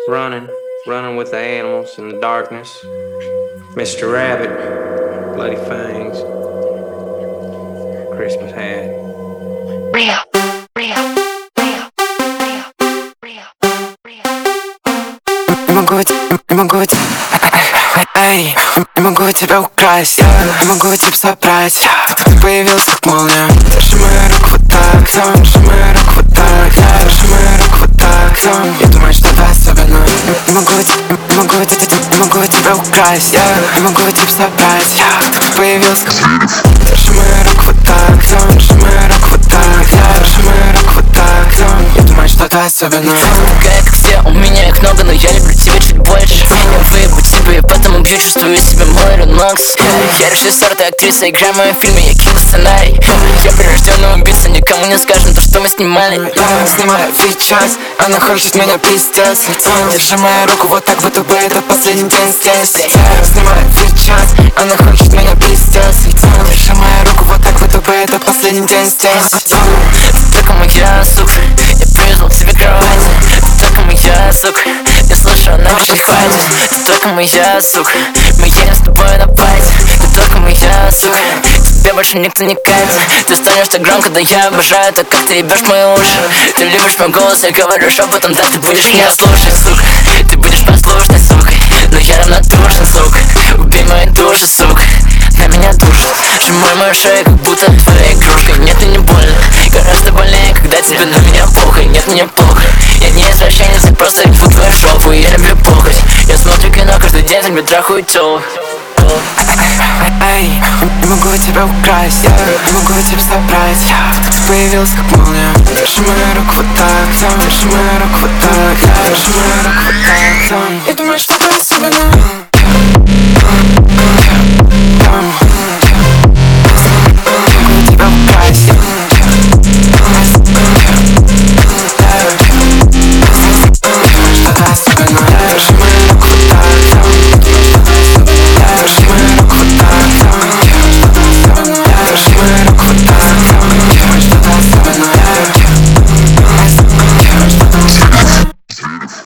running with the animals in the darkness. Mr. Rabbit, bloody fangs, Christmas hat. Real. Не могу тебя украсть, не могу тебя собрать. Ты появился как молния. Держи мою руку вот так, держи мою руку вот так, держи мою руку вот так. Я думаю, что ты особенно. Не могу тебя украсть, не могу тебя собрать. Ты появился как... Держи мою руку вот так, держи мою руку вот так, держи мою руку вот так. Я думаю, что ты особенно. Такая, как все, у меня их много, но я люблю тебя чуть больше. Я выебу тебя, и поэтому бью, чувствую себя Мэрон Макс. Я режиссер, ты актриса, играй в моем фильме, я кину сценарий. Я прирожденный убийца, никому не скажем то, что мы снимали. Я снимаю сейчас, она хочет меня пиздец. Держи мою руку вот так, будто бы это последний день здесь. Я снимаю сейчас, она хочет меня пиздец. Держи мою руку вот так, будто бы это последний день здесь. Ты только моя, сука, я привязал к себе кровать. Ты только моя, сука, я слышу, она кричит хватит. Ты только моя, сука, мы едем с тобой на пати. Ты только моя, сука, тебе больше никто не катит. Ты станешь так громко, да я обожаю так, как ты ебешь мои уши. Ты любишь мой голос, я говорю шепотом, да ты будешь меня слушать, сука. Ты будешь послушной, сука, но я равнодушен, сука. Убей мою душу, сука, на меня душит. Сжимай мою шею, как будто твоя игрушка. Нет, и не больно, гораздо больнее, когда тебе на меня похуй. Нет, мне плохо, я не извращенец, я просто ебу твою шопу. Я люблю похоть, я смотрю кино каждый день, за меня трахаю тёлок. Не могу тебя украсть, не могу тебя собрать. Ты появился как молния. Держи мою руку вот так, держи мою руку вот так, держи мою руку вот так. Я думаю, что ты особенно.